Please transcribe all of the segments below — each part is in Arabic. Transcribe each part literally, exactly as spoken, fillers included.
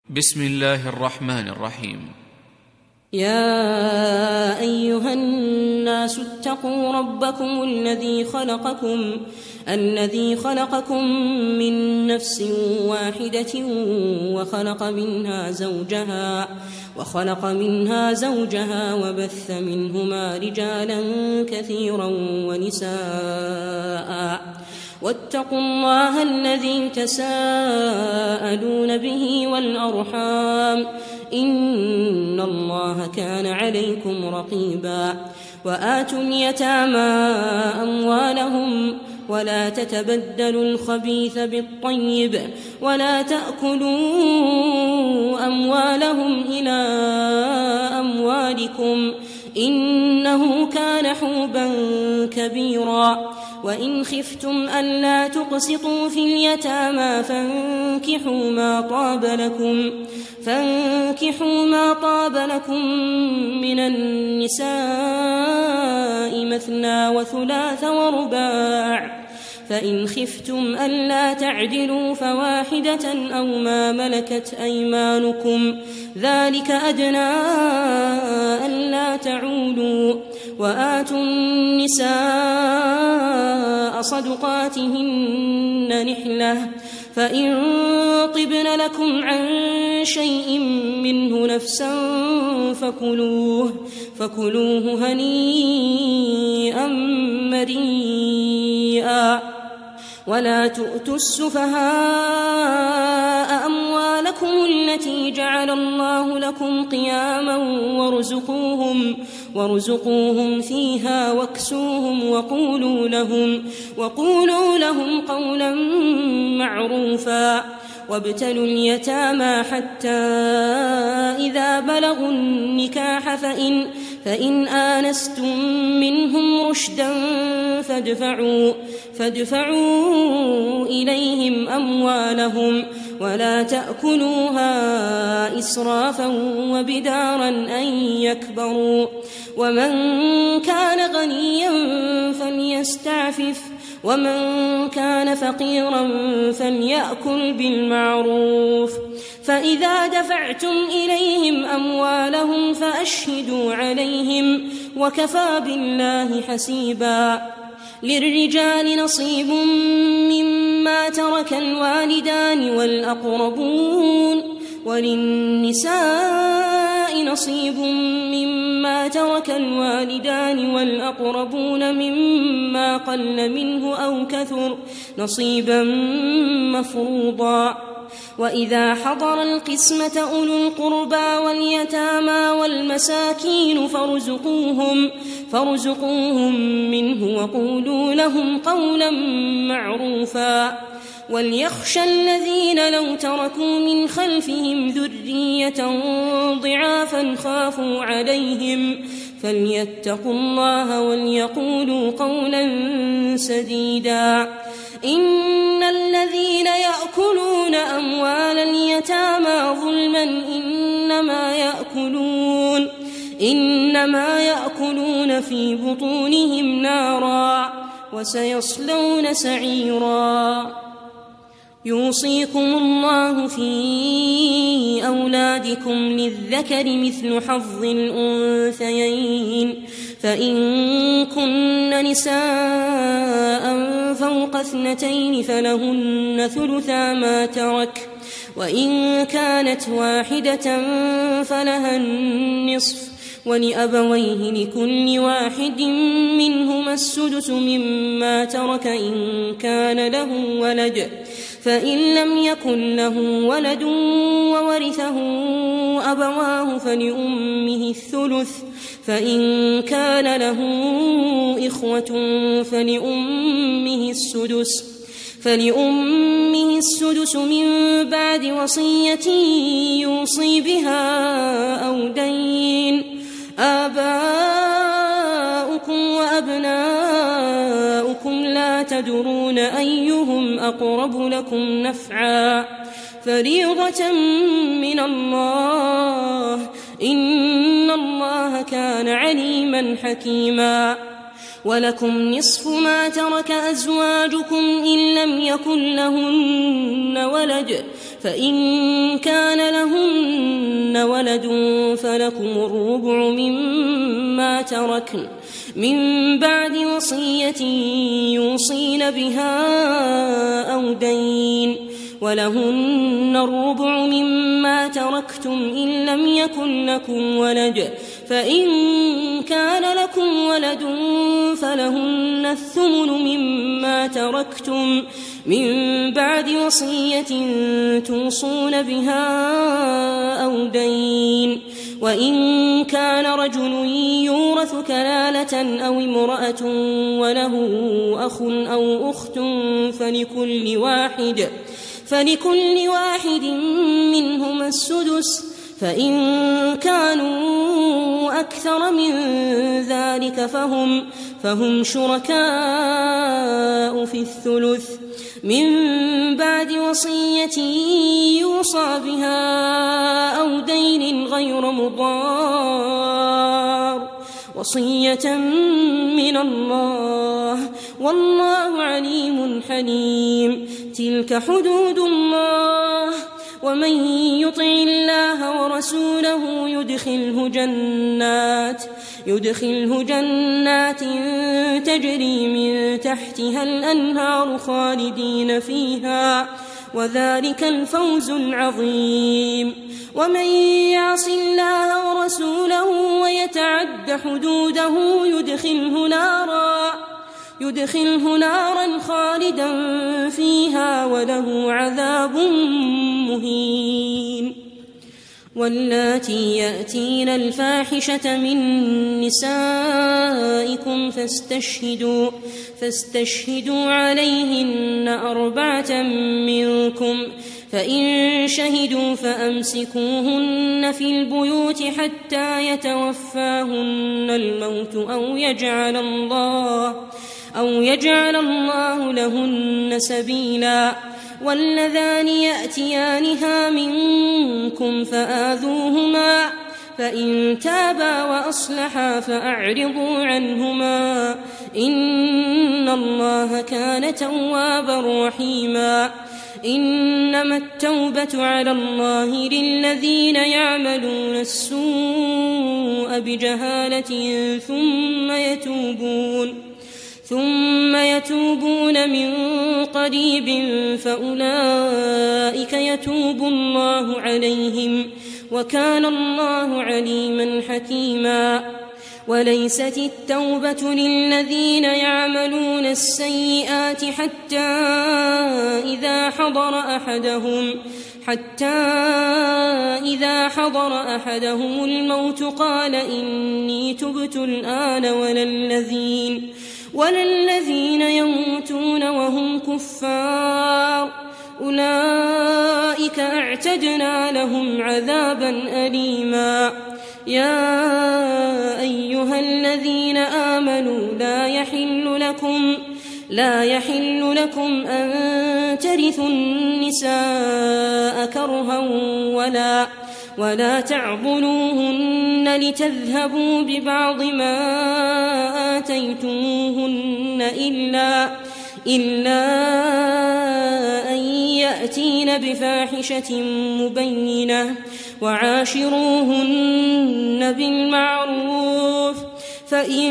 بسم الله الرحمن الرحيم. يا أيها الناس اتقوا ربكم الذي خلقكم الذي خلقكم من نفس واحدة وخلق منها زوجها وخلق منها زوجها وبث منهما رجالا كثيرا ونساء واتقوا الله الذي تساءلون به والأرحام إن الله كان عليكم رقيبا. وآتوا اليتامى أموالهم ولا تتبدلوا الخبيث بالطيب ولا تأكلوا أموالهم إلى أموالكم إنه كان حوبا كبيرا. وإن خفتم ألا تقسطوا في اليتامى فانكحوا ما طاب لكم فانكحوا ما طاب لكم من النساء مثنى وثلاث ورباع، فإن خفتم ألا تعدلوا فواحدة أو ما ملكت أيمانكم ذلك أدنى ألا تعولوا. وآتوا النساء صدقاتهن نحلة فإن طبن لكم عن شيء منه نفسا فكلوه فكلوه هنيئا مريئا. ولا تؤتوا السفهاء أموالكم التي جعل الله لكم قياما وارزقوهم وارزقوهم فيها واكسوهم وقولوا لهم وقولوا لهم قولا معروفا. وابتلوا اليتامى حتى إذا بلغوا النكاح فإن, فإن آنستم منهم رشدا فادفعوا, فادفعوا إليهم أموالهم ولا تأكلوها إسرافا وبدارا أن يكبروا. ومن كان غنيا فليستعفف ومن كان فقيرا فليأكل بالمعروف. فإذا دفعتم إليهم أموالهم فأشهدوا عليهم وكفى بالله حسيبا. للرجال نصيب مما ترك الوالدان والأقربون وللنساء نصيب مما ترك الوالدان والأقربون مما قل منه أو كثر نصيبا مفروضا. وإذا حضر القسمة أولو القربى واليتامى والمساكين فارزقوهم, فارزقوهم منه وقولوا لهم قولا معروفا. وليخشى الذين لو تركوا من خلفهم ذرية ضعافا خافوا عليهم فليتقوا الله وليقولوا قولا سديدا. إن الذين يأكلون أموال اليتامى ظلما إنما يأكلون, إنما يأكلون في بطونهم نارا وسيصلون سعيرا. يوصيكم الله في أولادكم للذكر مثل حظ الأنثيين فإن كن نساء فوق اثنتين فلهن ثلثا ما ترك وإن كانت واحدة فلها النصف ولأبويه لكل واحد منهما السدس مما ترك إن كان له ولد فإن لم يكن له ولد وورثه أبواه فلأمه الثلث فإن كان له إخوة فلأمه السدس فلأمه السدس من بعد وصية يوصي بها أو دين. آباؤكم وأبناؤكم لا تدرون أيهم أقرب لكم نفعا فريضة من الله إن الله كان عليما حكيما. ولكم نصف ما ترك أزواجكم إن لم يكن لهن ولد فإن كان له لهن ولد فلكم الربع مما تركن من بعد وصية يوصين بها أو دين ولهن الربع مما تركتم إن لم يكن لكم ولد فإن كان لكم ولد فلهن الثمن مما تركتم من بعد وصية توصون بها أو دين وإن كان رجل يورث كلالة أو امرأة وله أخ أو أخت فلكل واحد فلكل واحد منهما السدس فإن كانوا أكثر من ذلك فهم, فهم شركاء في الثلث من بعد وصية يوصى بها أو دين غير مضار وصية من الله والله عليم حليم. تلك حدود الله ومن يطع الله ورسوله يدخله جنات يدخله جنات تجري من تحتها الأنهار خالدين فيها وذلك الفوز العظيم. ومن يعص الله ورسوله ويتعد حدوده يدخله نارا يدخله نارا خالدا فيها وله عذاب مهين. واللاتي يأتين الفاحشة من نسائكم فاستشهدوا, فاستشهدوا عليهن أربعة منكم فإن شهدوا فأمسكوهن في البيوت حتى يتوفاهن الموت أو يجعل الله أو يجعل الله لهن سبيلا. واللذان يأتيانها منكم فآذوهما فإن تابا وأصلحا فأعرضوا عنهما إن الله كان توابا رحيما. إنما التوبة على الله للذين يعملون السوء بجهالة ثم يتوبون ثم يتوبون من قريب فأولئك يتوب الله عليهم وكان الله عليما حكيما. وليست التوبة للذين يعملون السيئات حتى إذا حضر أحدهم حتى إذا حضر أحدهم الموت قال إني تبت الآن ولا الذين ولا الذين يموتون وهم كفار أولئك أعتدنا لهم عذابا أليما. يا أيها الذين آمنوا لا يحل لكم لا يحل لكم أن ترثوا النساء كرها ولا ولا تعضلوهن لتذهبوا ببعض ما آتيتموهن إلا إلا أن يأتين بفاحشة مبينة وعاشروهن بالمعروف فإن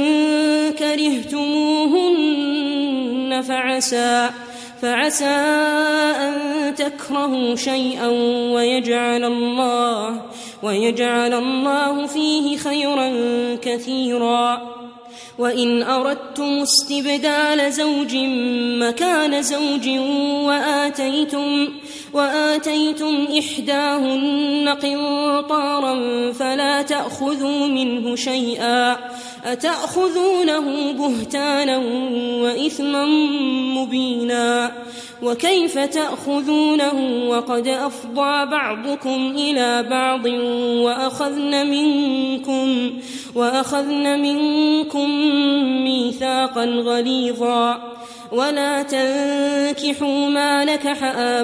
كرهتموهن فعسى فعسى أن تكرهوا شيئا ويجعل الله ويجعل الله فيه خيرا كثيرا. وإن أردتم استبدال زوج مكان زوج وآتيتم وآتيتم إحداهن قنطارا فلا تأخذوا منه شيئا أتأخذونه بهتانا وإثما مبينا. وكيف تأخذونه وقد أفضى بعضكم إلى بعض وأخذن منكم وأخذن منكم ميثاقا غليظا. ولا تنكحوا ما نكح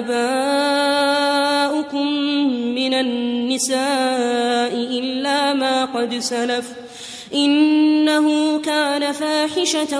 آباؤكم من النساء إلا ما قد سلف إنه كان فاحشة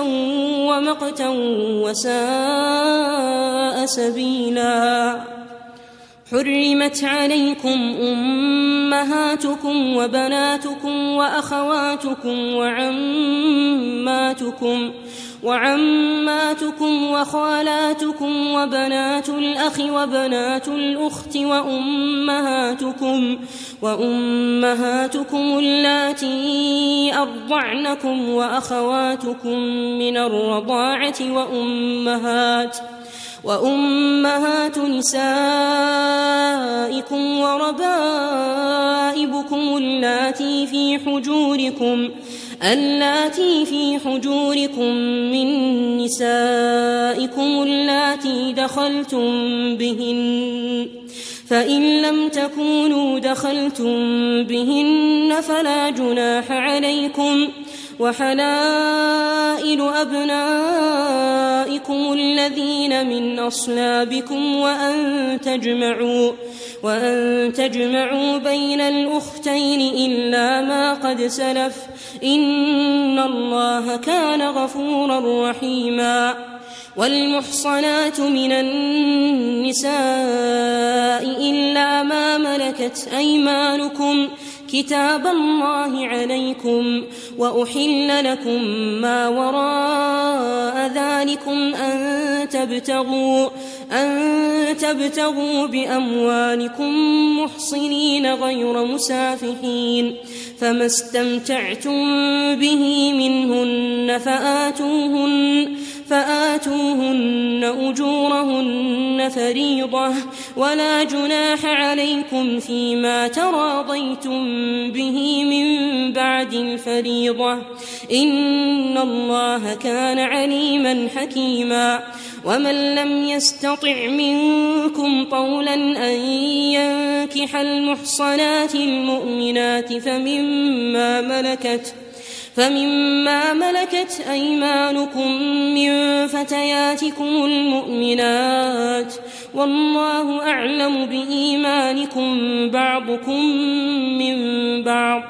ومقتا وساء سبيلا. حرمت عليكم أمهاتكم وبناتكم وأخواتكم وعماتكم وعماتكم وخالاتكم وبنات الأخ وبنات الأخت وأمهاتكم وأمهاتكم اللاتي أرضعنكم وأخواتكم من الرضاعة وأمهات وأمهات نسائكم وربائبكم اللاتي في حجوركم اللاتي في حجوركم من نسائكم اللاتي دخلتم بهن فإن لم تكونوا دخلتم بهن فلا جناح عليكم وحلائل أبنائكم الذين من أصلابكم وأن تجمعوا وأن تجمعوا بين الأختين إلا ما قد سلف إن الله كان غفورا رحيما والمحصنات من النساء إلا ما ملكت أيمانكم كتاب الله عليكم وأحل لكم ما وراء ذلكم أن تبتغوا أن تبتغوا بأموالكم محصنين غير مسافحين فما استمتعتم به منهن فآتوهن فآتوهن أجورهن فريضة ولا جناح عليكم فيما تراضيتم به من بعد الفريضة إن الله كان عليما حكيما ومن لم يستطع منكم طولا أن ينكح المحصنات المؤمنات فمما ملكت فمما ملكت أيمانكم من فتياتكم المؤمنات والله أعلم بإيمانكم بعضكم من بعض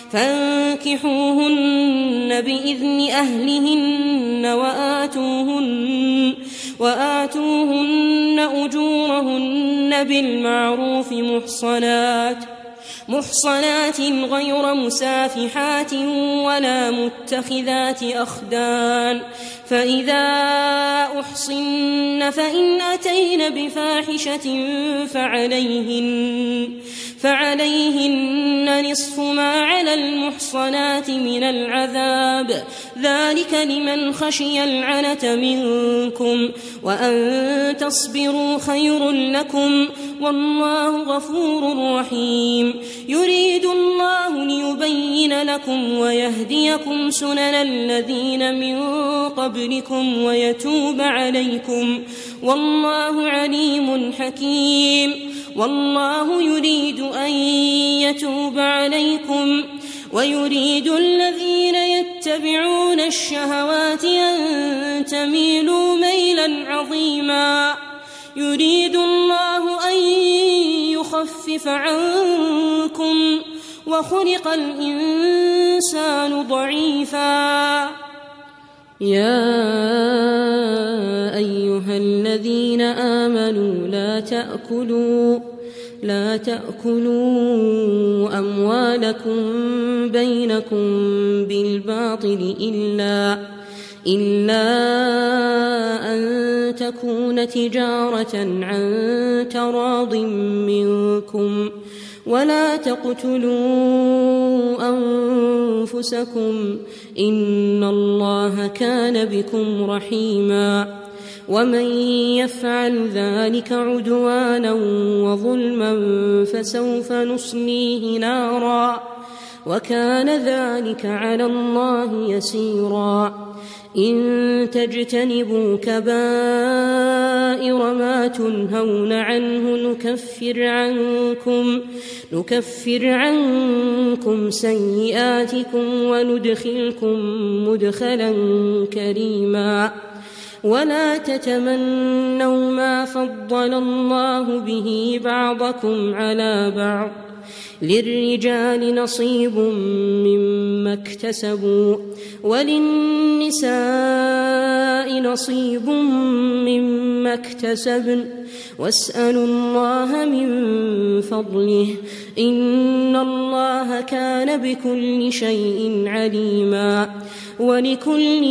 فانكحوهن بإذن أهلهن وآتوهن, وآتوهن أجورهن بالمعروف محصنات محصنات غير مسافحات ولا متخذات أخدان فإذا أحصن فإن أتين بفاحشة فعليهن فعليهن نصف ما على المحصنات من العذاب ذلك لمن خشي العنة منكم وأن تصبروا خير لكم والله غفور رحيم يريد الله ليبين لكم ويهديكم سنن الذين من قبلكم ويتوب عليكم والله عليم حكيم والله يريد أن يتوب عليكم ويريد الذين يتبعون الشهوات أن تميلوا ميلا عظيما يريد الله أن يخفف عنكم وخلق الإنسان ضعيفا يا أيها الذين آمنوا لا تأكلوا لا تأكلوا أموالكم بينكم بالباطل إلا إلا أن تكون تجارة عن تراض منكم ولا تقتلوا أنفسكم إن الله كان بكم رحيما ومن يفعل ذلك عدوانا وظلما فسوف نصليه نارا وكان ذلك على الله يسيرا إن تجتنبوا كبائر ما تنهون عنه نكفر عنكم نكفر عنكم سيئاتكم وندخلكم مدخلا كريما ولا تتمنوا ما فضل الله به بعضكم على بعض للرجال نصيب مما اكتسبوا وللنساء نصيب مما اكتسبن واسألوا الله من فضله إن الله كان بكل شيء عليما ولكل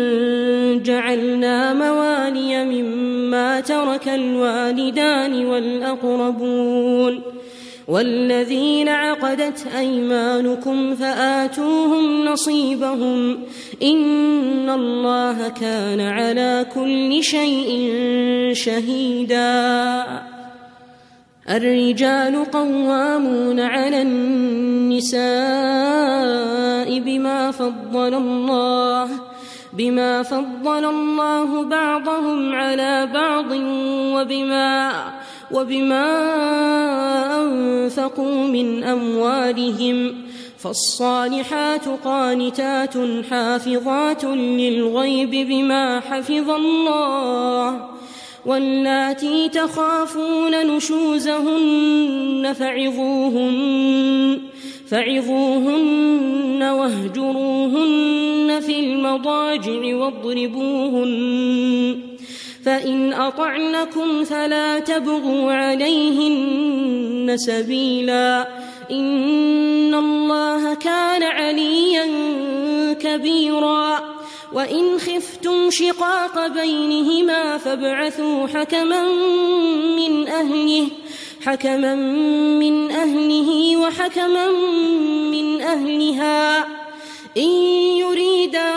جعلنا موالي مما ترك الوالدان والأقربون والذين عقدت أيمانكم فآتوهم نصيبهم إن الله كان على كل شيء شهيدا الرجال قوامون على النساء بما فضل الله بما فضل الله بعضهم على بعض وبما وبما أنفقوا من أموالهم فالصالحات قانتات حافظات للغيب بما حفظ الله واللاتي تخافون نشوزهن فعظوهن فعظوهن واهجروهن في المضاجع واضربوهن فإن أطعنكم فلا تبغوا عليهن سبيلا إن الله كان عليا كبيرا وإن خفتم شقاق بينهما فابعثوا حكما من أهله حكما من أهله وحكما من أهلها إن يريدا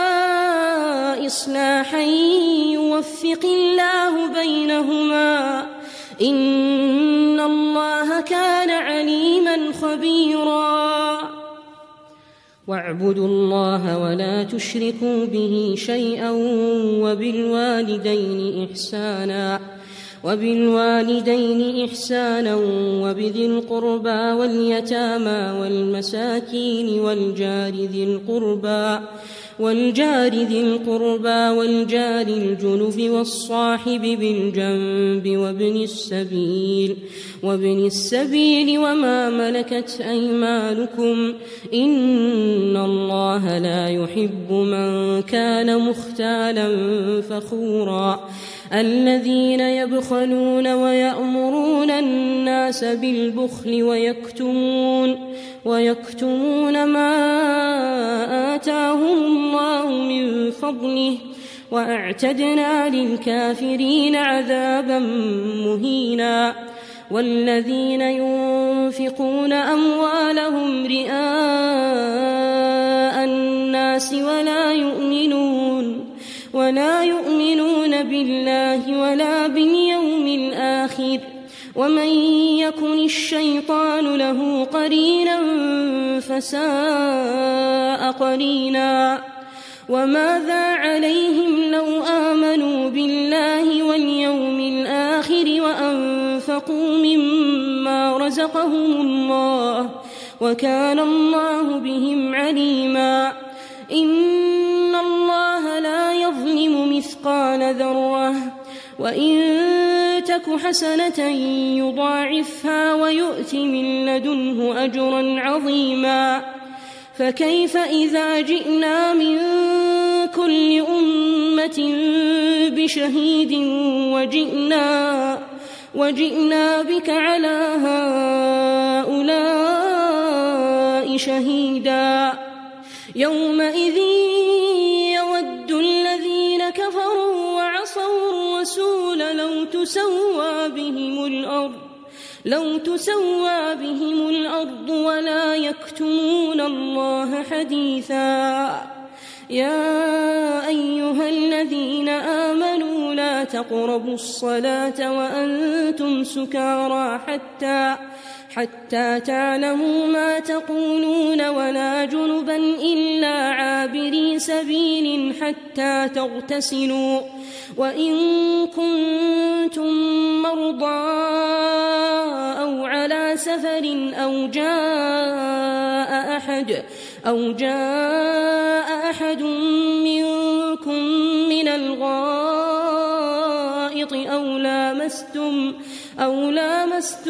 إصلاحا يوفق الله بينهما إن الله كان عليما خبيرا واعبدوا الله ولا تشركوا به شيئا وبالوالدين إحسانا وبالوالدين إحسانا وبذي القربى واليتامى والمساكين والجار ذي القربى والجار ذي القربى والجار الجنب والصاحب بالجنب وابن السبيل وابن السبيل وما ملكت أيمانكم إن الله لا يحب من كان مختالا فخورا الذين يبخلون ويأمرون الناس بالبخل ويكتمون ويكتمون ما آتاهم الله من فضله وأعتدنا للكافرين عذابا مهينا والذين ينفقون أموالهم رئاء الناس ولا يؤمنون ولا يؤمنون بالله ولا باليوم الآخر ومن يكن الشيطان له قرينا فساء قرينا وماذا عليهم لو آمنوا بالله واليوم الآخر وأنفقوا مما رزقهم الله وكان الله بهم عليما إن الله لا يظلم مثقال ذرة وإن تك حسنة يضاعفها ويؤت من لدنه أجرا عظيما فكيف إذا جئنا من كل أمة بشهيد وجئنا, وجئنا بك على هؤلاء شهيدا يومئذ يود الذين كفروا وعصوا الرسول لو تسوى بهم الأرض لو تسوى بهم الأرض ولا يكتمون الله حديثا يا أيها الذين آمنوا لا تقربوا الصلاة وأنتم سكارى حتى حتى تعلموا ما تقولون ولا جنبا إلا عابري سبيل حتى تغتسلوا وإن كنتم مرضى أو على سفر أو جاء أحد أو جاء أحد منكم من الغائط أو لامستم أو لامستم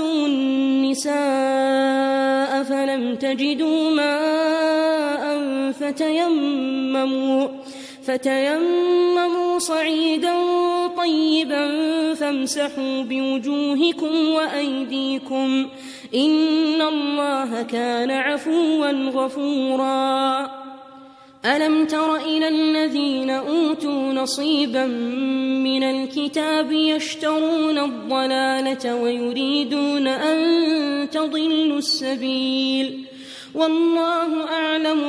النساء فلم تجدوا ماء فتيمموا فتيمموا صعيدا طيبا فامسحوا بوجوهكم وأيديكم إن الله كان عفوا غفورا ألم تر إلى الذين أوتوا نصيبا من الكتاب يشترون الضلالة ويريدون أن تضلوا السبيل والله أعلم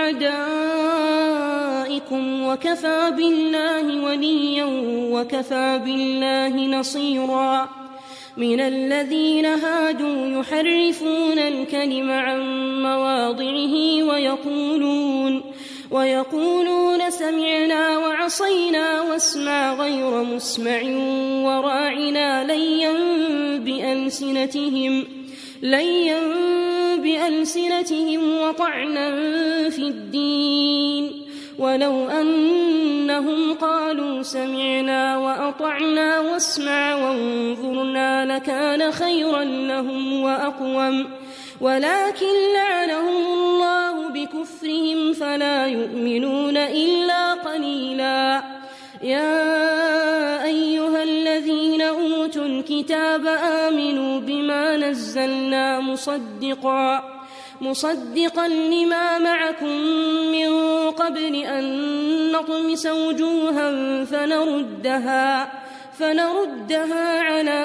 بأعدائكم وكفى بالله وليا وكفى بالله نصيرا من الذين هادوا يحرفون الكلم عن مواضعه ويقولون ويقولون سمعنا وعصينا واسمع غير مسمع وراعنا ليا بألسنتهم ليا بألسنتهم وطعنا في الدين ولو أنهم قالوا سمعنا وأطعنا واسمع وانظرنا لكان خيرا لهم وأقوم ولكن لعنهم الله بكفرهم فلا يؤمنون إلا قليلا يا أيها الذين أوتوا الكتاب آمنوا بما نزلنا مصدقا مصدقا لما معكم من قبل أن نطمس وجوها فنردها فنردها على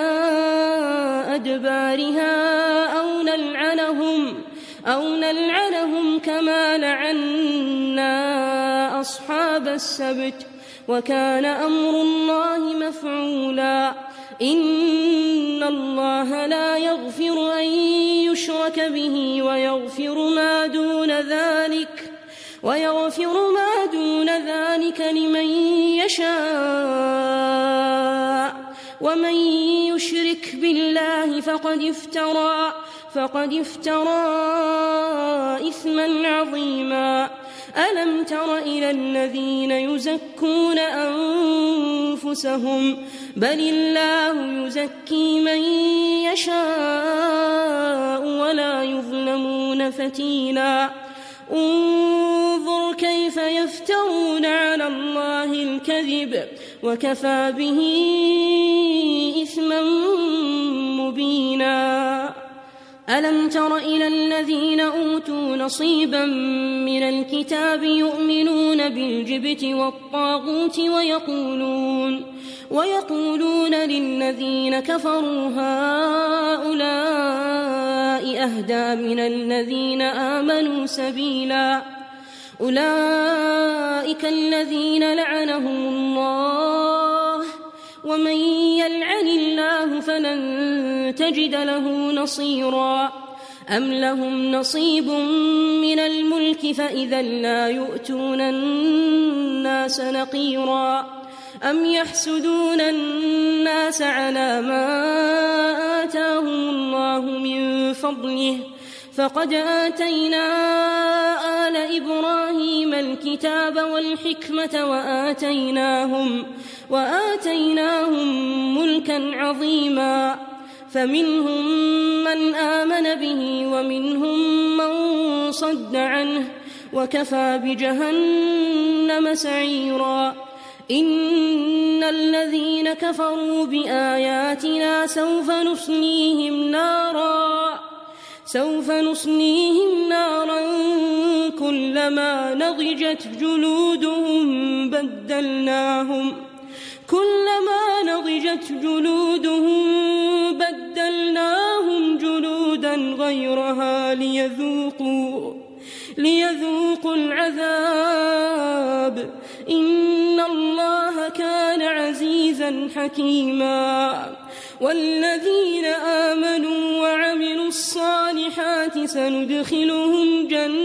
أدبارها أو نلعنهم أو نلعنهم كما لعنا أصحاب السبت وكان أمر الله مفعولا إن الله لا يغفر أن يشرك به ويغفر ما دون ذلك ويغفر ما دون ذلك لمن يشاء ومن يشرك بالله فقد افترى فقد افترى إثما عظيما ألم تر إلى الذين يزكون أنفسهم بل الله يزكي من يشاء ولا يظلمون فتيلا انظر كيف يفترون على الله الكذب وكفى به إثما مبينا ألم تر إلى الذين أوتوا نصيبا من الكتاب يؤمنون بالجبت والطاغوت ويقولون ويقولون للذين كفروا هؤلاء أهدى من الذين آمنوا سبيلا أولئك الذين لعنهم الله ومن يلعن الله فلن تجد له نصيرا أم لهم نصيب من الملك فإذا لا يؤتون الناس نقيرا أم يحسدون الناس على ما آتاهم الله من فضله فقد آتينا آل إبراهيم الكتاب والحكمة وآتيناهم وآتيناهم ملكا عظيما فمنهم من آمن به ومنهم من صد عنه وكفى بجهنم سعيرا إن الذين كفروا بآياتنا سوف نصليهم نارا سوف نصليهم نارا كلما نضجت جلودهم بدلناهم كلما نضجت جلودهم بدلناهم جلودا غيرها ليذوقوا ليذوقوا العذاب إن الله كان عزيزا حكيما والذين آمنوا وعملوا الصالحات سندخلهم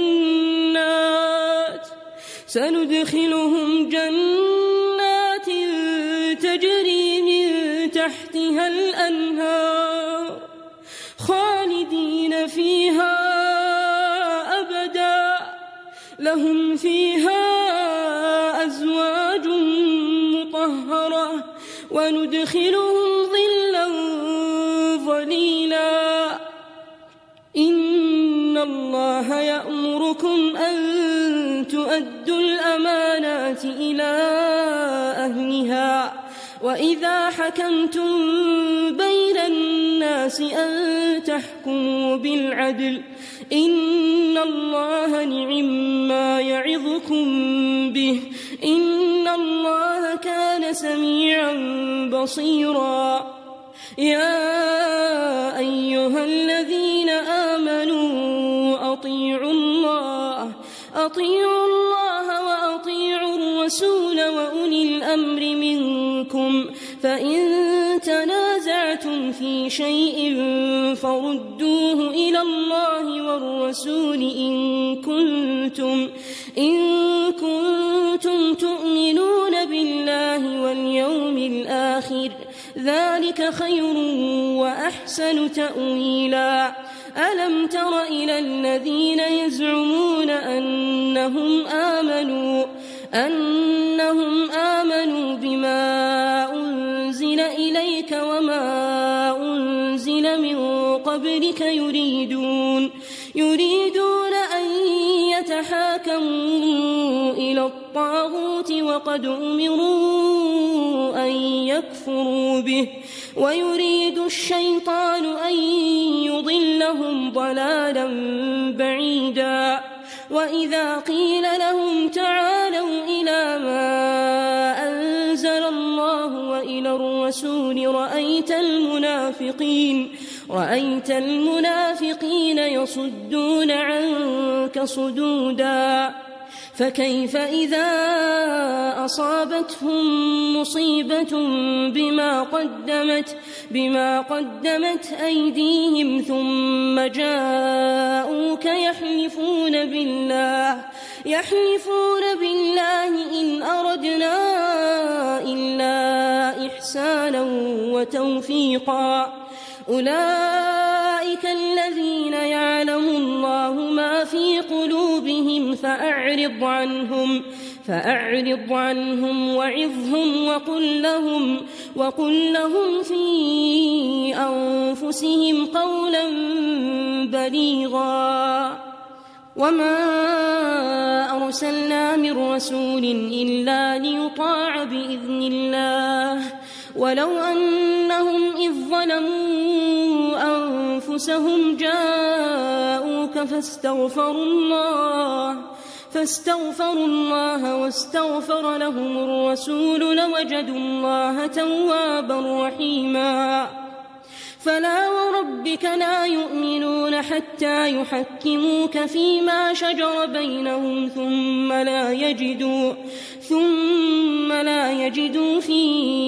جنات سندخلهم جنات تجري من تحتها الأنهار خالدين فيها أبدا لهم فيها أزواج مطهرة وندخلهم ظلا ظليلا إن الله يأمركم أن تؤدوا الأمانات الأمانة إلى أهلها وإذا حكمتم بين الناس أن تحكموا بالعدل إن الله نعما يعظكم به إن الله كان سميعا بصيرا. يا أيها الذين آمنوا أطيعوا الله أطيعوا الله وأطيعوا الرسول وأولي الأمر منكم فإن تنازعتم في شيء فردوه إلى الله والرسول إن كنتم إن كنتم تؤمنون بالله واليوم الآخر ذلك خير وأحسن تأويلا. ألم تر إلى الذين يزعمون أنهم آمنوا أنهم آمنوا بما أنزل إليك وما أنزل من قبلك يريدون يريدون أن يتحاكموا إلى الطاغوت وقد أمروا أن يكفروا به ويريد الشيطان أن يضلهم ضلالا بعيدا. وإذا قيل لهم تعالوا إلى ما أنزل الله وإلى الرسول رأيت المنافقين رأيت المنافقين يصدون عنك صدودا. فكيف إذا أصابتهم مصيبة بما قدمت بما قدمت أيديهم ثم جاءوك يحلفون بالله يحلفون بالله إن أردنا إلا إحسانا وتوفيقا أولئك الذين يعلم الله ما في قلوبهم فأعرض عنهم فأعرض عنهم وعظهم وقل لهم وقل لهم في أنفسهم قولا بليغا. وما أرسلنا من رسول إلا ليطاع بإذن الله ولو أنهم إذ ظلموا أنفسهم جاءوك فاستغفروا الله فاستغفروا الله واستغفر لهم الرسول لوجدوا الله توابا رحيما. فلا وربك لا يؤمنون حتى يحكموك فيما شجر بينهم ثم لا يجدوا ثم لا يجدوا في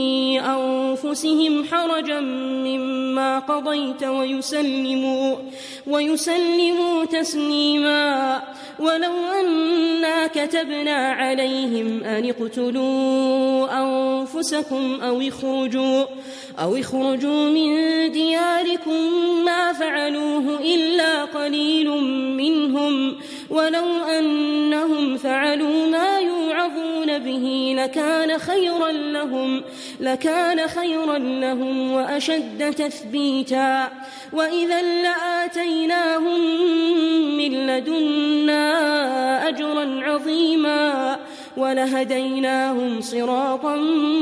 أنفسهم حرجا مما قضيت ويسلموا ويسلموا تسليما. ولو أنا كتبنا عليهم أن اقتلوا أنفسكم أو اخرجوا أو اخرجوا من دياركم ما فعلوه إلا قليل منهم ولو أنهم فعلوا ما يوعظون به لكان خيرا لهم لكان خيرا لهم وأشد تثبيتا. وإذا لآتيناهم من لدنا أجرا عظيما ولهديناهم صراطا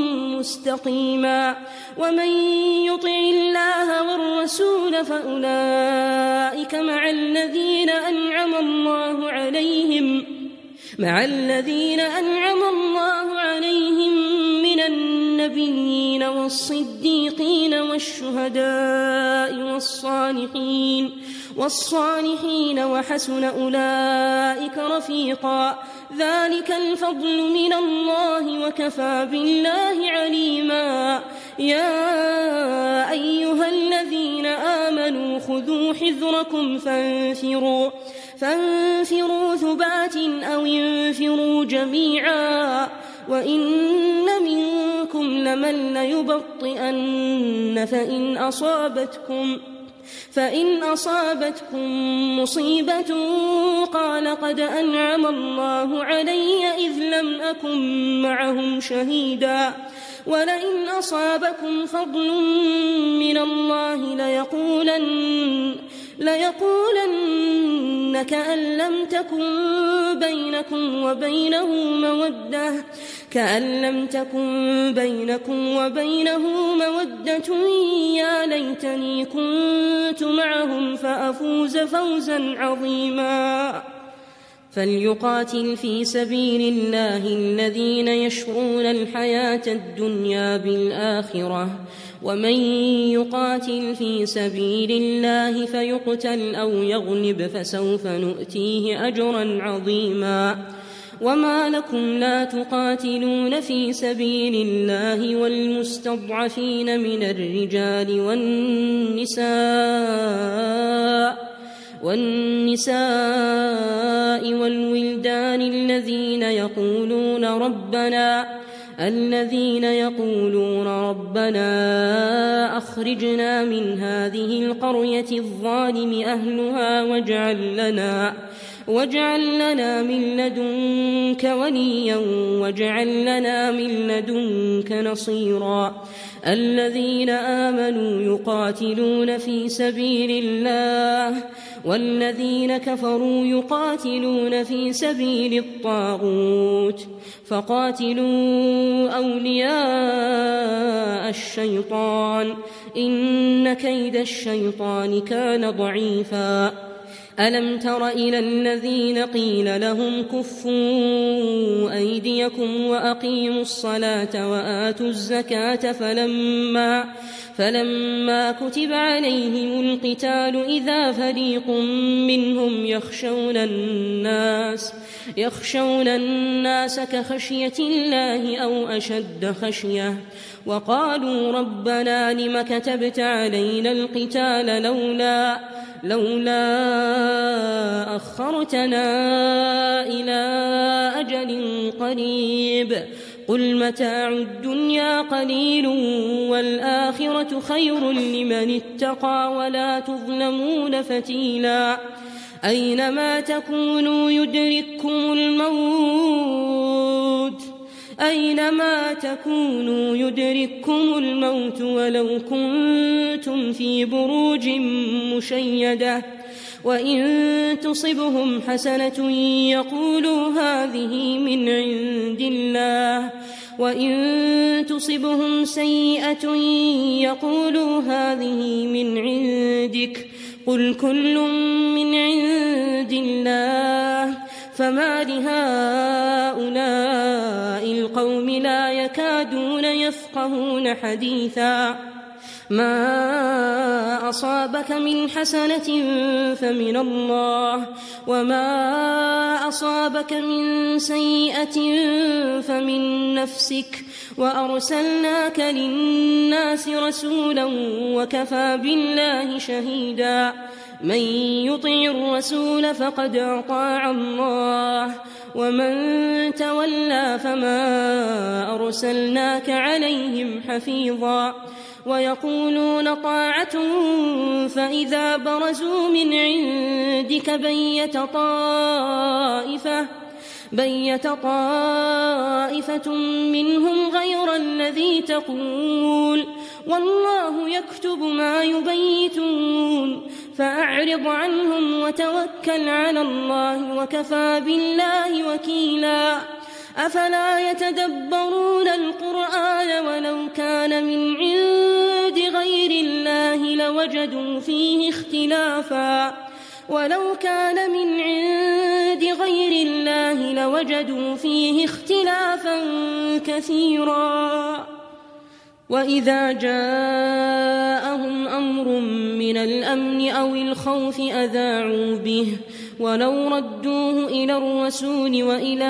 مستقيما. ومن يطع الله والرسول فأولئك مع الذين أنعم الله عليهم مع الذين أنعم الله عليهم من النبيين والصديقين والشهداء والصالحين والصالحين وحسن أولئك رفيقا. ذلك الفضل من الله وكفى بالله عليما. يا أيها الذين آمنوا خذوا حذركم فانفروا فانفروا ثبات أو انفروا جميعا وإن منكم لمن ليبطئن فإن أصابتكم فإن أصابتكم مصيبة قال قد أنعم الله علي إذ لم أكن معهم شهيدا ولئن أصابكم فضل من الله ليقولن ليقولن كأن لم تكن بينكم وبينه مودة كأن لم تكن بينكم وبينه مودة يا ليتني كنت معهم فأفوز فوزا عظيما فليقاتل في سبيل الله الذين يشرون الحياة الدنيا بالآخرة ومن يقاتل في سبيل الله فيقتل أو يغلب فسوف نؤتيه أجرا عظيما وما لكم لا تقاتلون في سبيل الله والمستضعفين من الرجال والنساء والنساء والولدان الذين يقولون ربنا الذين يقولون ربنا أخرجنا من هذه القرية الظالم أهلها واجعل لنا واجعل لنا من لدنك وليا واجعل لنا من لدنك نصيرا الذين آمنوا يقاتلون في سبيل الله والذين كفروا يقاتلون في سبيل الطاغوت فقاتلوا أولياء الشيطان إن كيد الشيطان كان ضعيفا ألم تر إلى الذين قيل لهم كفوا أيديكم وأقيموا الصلاة وآتوا الزكاة فلما فلما كتب عليهم القتال إذا فريق منهم يخشون الناس يخشون الناس كخشية الله أو أشد خشية وقالوا ربنا لم كتبت علينا القتال لولا لولا أخرتنا إلى أجل قريب قل متاع الدنيا قليل والآخرة خير لمن اتقى ولا تظلمون فتيلا أينما تكونوا يدرككم الموت أينما تكونوا يدرككم الموت ولو كنتم في بروج مشيدة وإن تصبهم حسنة يقولوا هذه من عند الله وإن تصبهم سيئة يقولوا هذه من عندك قل كل من عند الله فما لهؤلاء القوم لا يكادون يفقهون حديثا ما أصابك من حسنة فمن الله وما أصابك من سيئة فمن نفسك وأرسلناك للناس رسولا وكفى بالله شهيدا من يطع الرسول فقد أطاع الله ومن تولى فما أرسلناك عليهم حفيظا ويقولون طاعة فإذا برزوا من عندك بيت طائفة بيت طائفة منهم غير الذي تقول والله يكتب ما يبيتون فأعرض عنهم وتوكل على الله وكفى بالله وكيلا أفلا يتدبرون القرآن ولو كان من عند غير الله لوجدوا فيه اختلافا ولو كان من عند غير الله لوجدوا فيه اختلافا كثيرا وإذا جاءهم أمر من الأمن أو الخوف أذاعوا به ولو ردوه إلى الرسول وإلى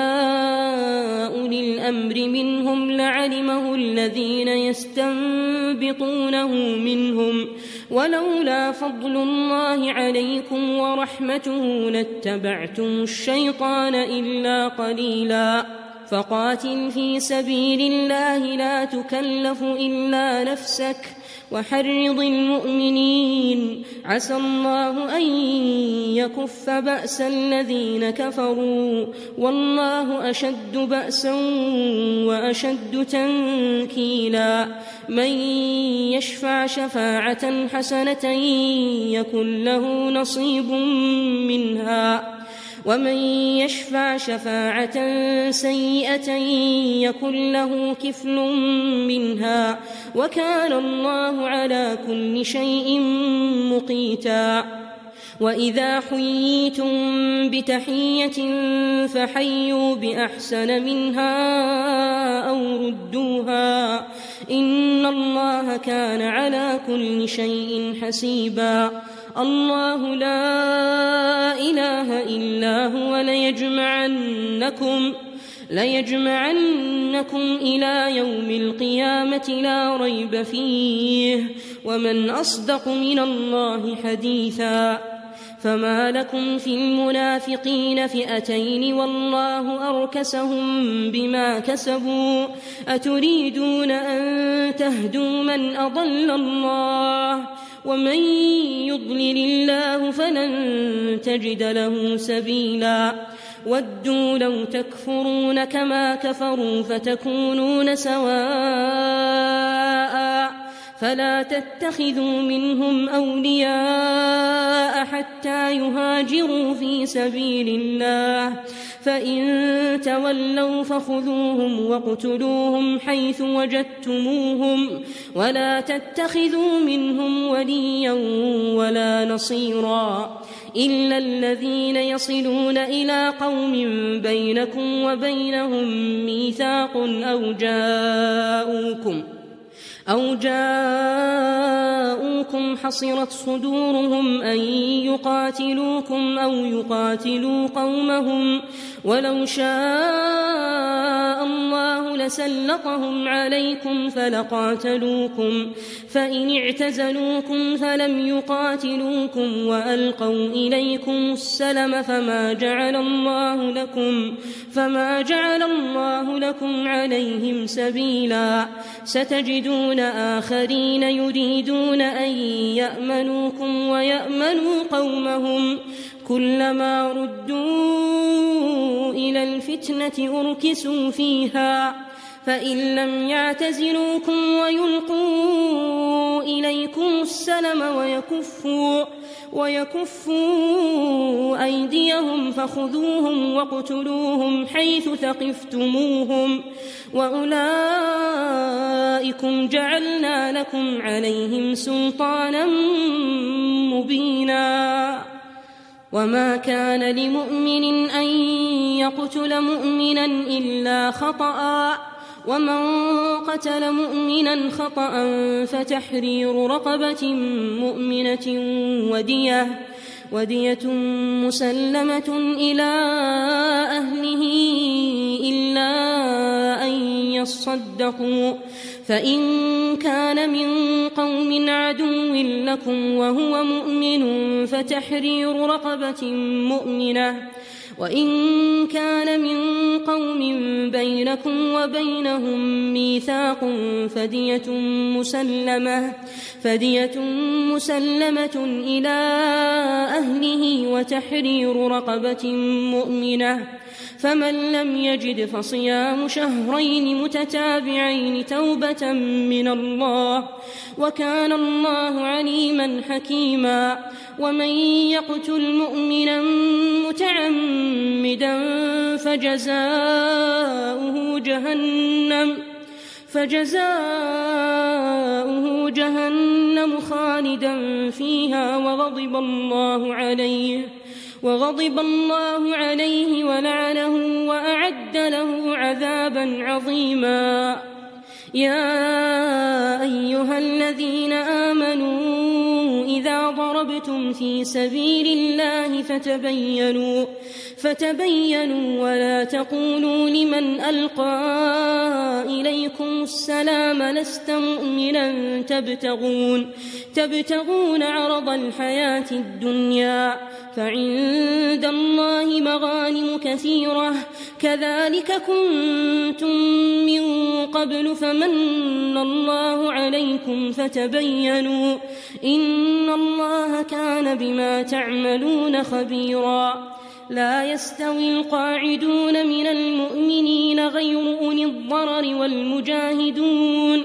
أولي الأمر منهم لعلمه الذين يستنبطونه منهم ولولا فضل الله عليكم ورحمته لاتبعتم الشيطان إلا قليلا فقاتل في سبيل الله لا تكلف إلا نفسك وحرض المؤمنين عسى الله أن يكف بأس الذين كفروا والله أشد بأسا وأشد تنكيلا من يشفع شفاعة حسنة يكن له نصيب منها ومن يشفع شفاعة سيئة يكن له كفل منها وكان الله على كل شيء مقيتا وإذا حييتم بتحية فحيوا بأحسن منها أو ردوها إن الله كان على كل شيء حسيبا الله لا إله إلا هو ليجمعنكم ليجمعنكم إلى يوم القيامة لا ريب فيه ومن أصدق من الله حديثا فما لكم في المنافقين فئتين والله أركسهم بما كسبوا أتريدون أن تهدوا من أضل الله ومن يضلل الله فلن تجد له سبيلا ودوا لو تكفرون كما كفروا فتكونون سواء فلا تتخذوا منهم أولياء حتى يهاجروا في سبيل الله فإن تولوا فخذوهم واقتلوهم حيث وجدتموهم ولا تتخذوا منهم وليا ولا نصيرا إلا الذين يصلون إلى قوم بينكم وبينهم ميثاق أو جاءوكم أو جاءوكم حصرت صدورهم أن يقاتلوكم أو يقاتلوا قومهم ولو شاء الله لسلطهم عليكم فلقاتلوكم فإن اعتزلوكم فلم يقاتلوكم وألقوا إليكم السلم فما جعل الله لكم فما جعل الله لكم عليهم سبيلا ستجدون آخرين يريدون أن يأمنوكم ويأمنوا قومهم كلما ردوا إلى الفتنة أركسوا فيها فإن لم يعتزلوكم ويلقوا إليكم السلم ويكفوا ويكفوا أيديهم فخذوهم واقتلوهم حيث ثقفتموهم وأولئكم جعلنا لكم عليهم سلطانا مبينا وما كان لمؤمن أن يقتل مؤمنا إلا خطأ ومن قتل مؤمنا خطأ فتحرير رقبة مؤمنة ودية ودية مسلمة إلى أهله إلا أن يصدقوا فإن كان من قوم عدو لكم وهو مؤمن فتحرير رقبة مؤمنة وإن كان من قوم بينكم وبينهم ميثاق فدية مسلمة فدية مسلمة إلى أهله وتحرير رقبة مؤمنة فمن لم يجد فصيام شهرين متتابعين توبة من الله وكان الله عليما حكيما ومن يقتل مؤمنا متعمدا فجزاؤه جهنم فجزاؤه جهنم خالدا فيها وغضب الله عليه وغضب الله عليه ولعنه وأعد له عذابا عظيما يا أيها الذين آمنوا إذا ضربتم في سبيل الله فتبينوا فتبينوا ولا تقولوا لمن ألقى إليكم السلام لست مؤمنا تبتغون تبتغون عرض الحياة الدنيا فعند الله مغانم كثيرة كذلك كنتم من قبل فمن الله عليكم فتبينوا إن الله كان بما تعملون خبيرا لا يستوي القاعدون من المؤمنين غير أولي الضرر والمجاهدون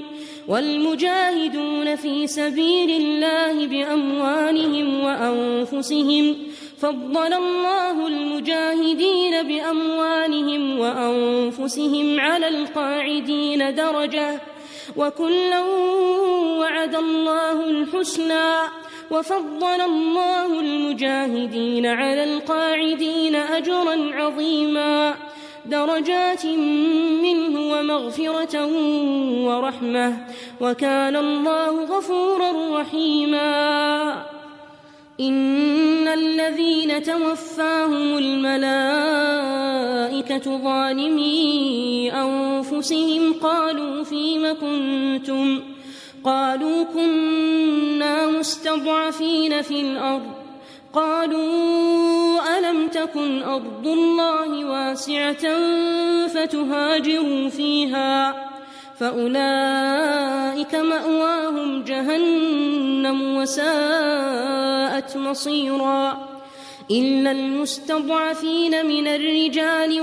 والمجاهدون في سبيل الله بأموالهم وأنفسهم فضل الله المجاهدين بأموالهم وأنفسهم على القاعدين درجة وكلا وعد الله الحسنى وفضل الله المجاهدين على القاعدين أجرا عظيما درجات منه ومغفرة ورحمة وكان الله غفورا رحيما إن الذين توفاهم الملائكة ظالمي أنفسهم قالوا فيم كنتم قالوا كنا مستضعفين في الأرض قالوا ألم تكن أرض الله واسعة فتهاجروا فيها فأولئك مأواهم جهنم وساءت مصيرا إلا المستضعفين من الرجال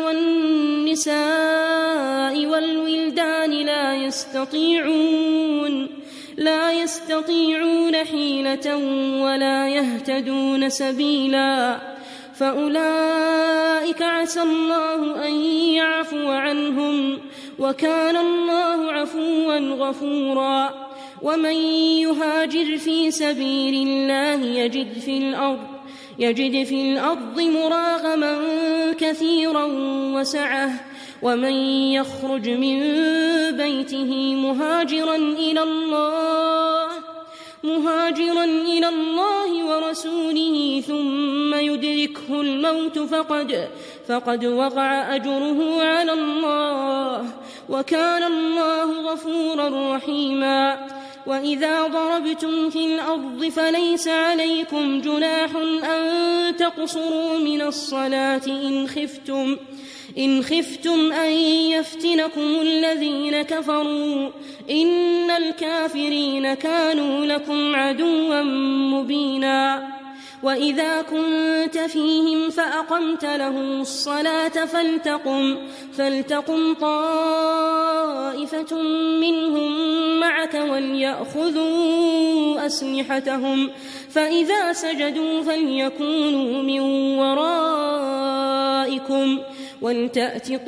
والنساء والولدان لا يستطيعون لا يستطيعون حيلة ولا يهتدون سبيلا فأولئك عسى الله أن يعفو عنهم وكان الله عفوا غفورا ومن يهاجر في سبيل الله يجد في الأرض يجد في الأرض مراغما كثيرا وسعة ومن يخرج من بيته مهاجرا إلى الله مهاجرا إلى الله ورسوله ثم يدركه الموت فقد فقد وقع أجره على الله وكان الله غفورا رحيما وإذا ضربتم في الأرض فليس عليكم جناح أن تقصروا من الصلاة إن خفتم إن خفتم أن يفتنكم الذين كفروا إن الكافرين كانوا لكم عدوا مبينا وإذا كنت فيهم فأقمت لهم الصلاة فلتقم, فلتقم طائفة منهم معك وليأخذوا أسلحتهم فإذا سجدوا فليكونوا من ورائكم ولتأت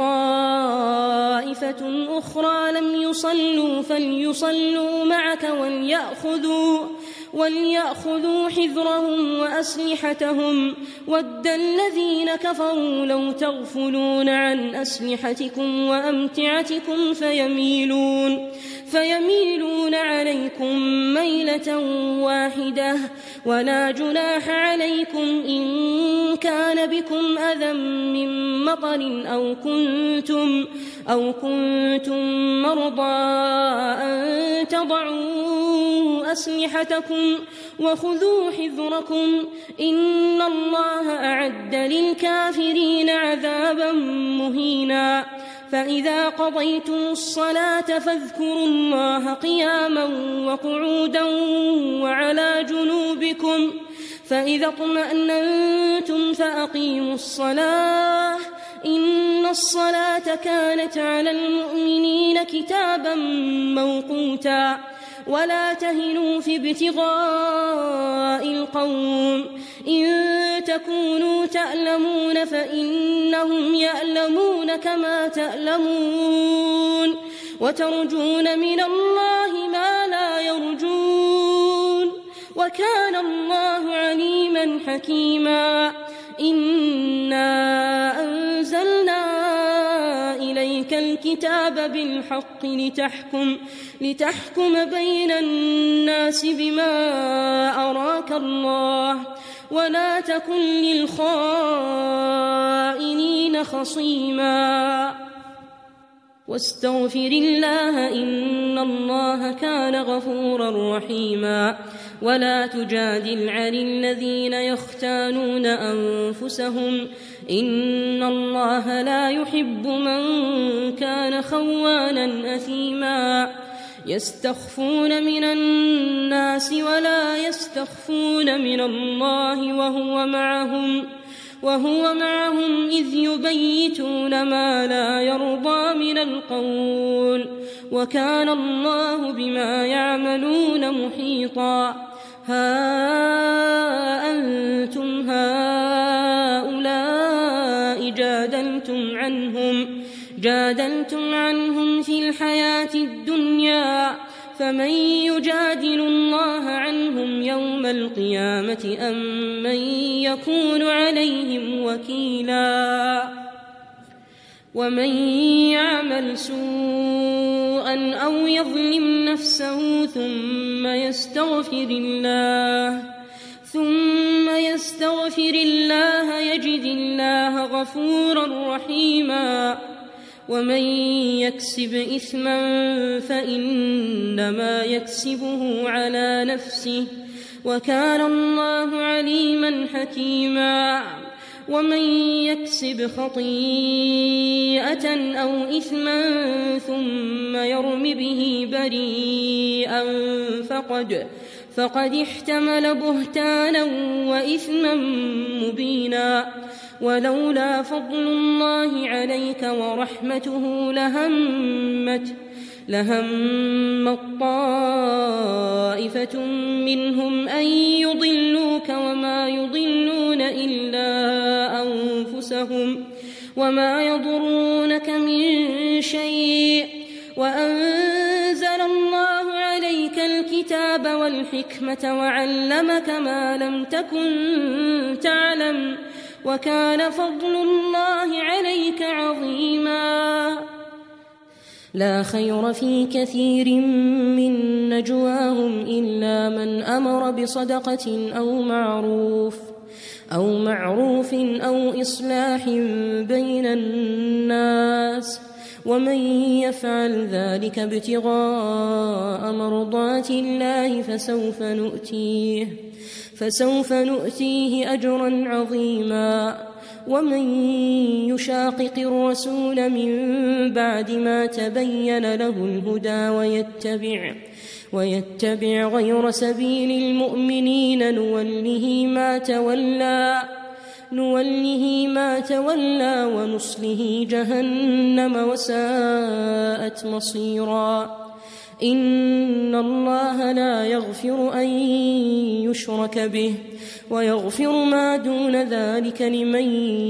طائفة أخرى لم يصلوا فليصلوا معك وليأخذوا, وليأخذوا حذرهم وأسلحتهم ود الذين كفروا لو تغفلون عن أسلحتكم وأمتعتكم فيميلون, فيميلون عليكم ميلة واحدة ولا جناح عليكم إن كان بكم أذى من مطر أو كنتم, أو كنتم مرضى أن تضعوا أسلحتكم وخذوا حذركم إن الله أعد للكافرين عذابا مهينا فإذا قضيتم الصلاة فاذكروا الله قياما وقعودا وعلى جنوبكم فإذا اطمأننتم فأقيموا الصلاة إن الصلاة كانت على المؤمنين كتابا موقوتا ولا تهنوا في ابتغاء القوم إن تكونوا تألمون فإنهم يألمون كما تألمون وترجون من الله ما لا يرجون وكان الله عليما حكيما إنا أنزلنا إليك الكتاب بالحق لتحكم, لتحكم بين الناس بما أراك الله ولا تكن للخائنين خصيما واستغفر الله إن الله كان غفورا رحيما ولا تجادل عن الذين يختانون أنفسهم إن الله لا يحب من كان خوانا أثيما يستخفون من الناس ولا يستخفون من الله وهو معهم وهو معهم إذ يبيتون ما لا يرضى من القول وكان الله بما يعملون محيطا ها أنتم هؤلاء عنهم جادلتم عنهم في الحياة الدنيا فمن يجادل الله عنهم يوم القيامة أم من يكون عليهم وكيلا ومن يعمل سوءا أو يظلم نفسه ثم يستغفر الله ثم يستغفر الله يجد الله غفورا رحيما ومن يكسب إثما فإنما يكسبه على نفسه وكان الله عليما حكيما ومن يكسب خطيئة أو إثما ثم يرم به بريئا فقد فقد احتمل بهتانا وإثما مبينا ولولا فضل الله عليك ورحمته لهمت لهمت طائفة منهم أن يضلوك وما يضلون إلا أنفسهم وما يضرونك من شيء وأنزل الله عليك الكتاب والحكمة وعلمك ما لم تكن تعلم وكان فضل الله عليك عظيما لا خير في كثير من نجواهم إلا من أمر بصدقة أو معروف أو معروف أو إصلاح بين الناس ومن يفعل ذلك ابتغاء مرضات الله فسوف نؤتيه فسوف نؤتيه أجرا عظيما ومن يشاقق الرسول من بعد ما تبين له الهدى ويتبع ويتبع غير سبيل المؤمنين نوله ما تولى نوله ما تولى ونصله جهنم وساءت مصيرا إن الله لا يغفر أن يشرك به ويغفر ما دون ذلك لمن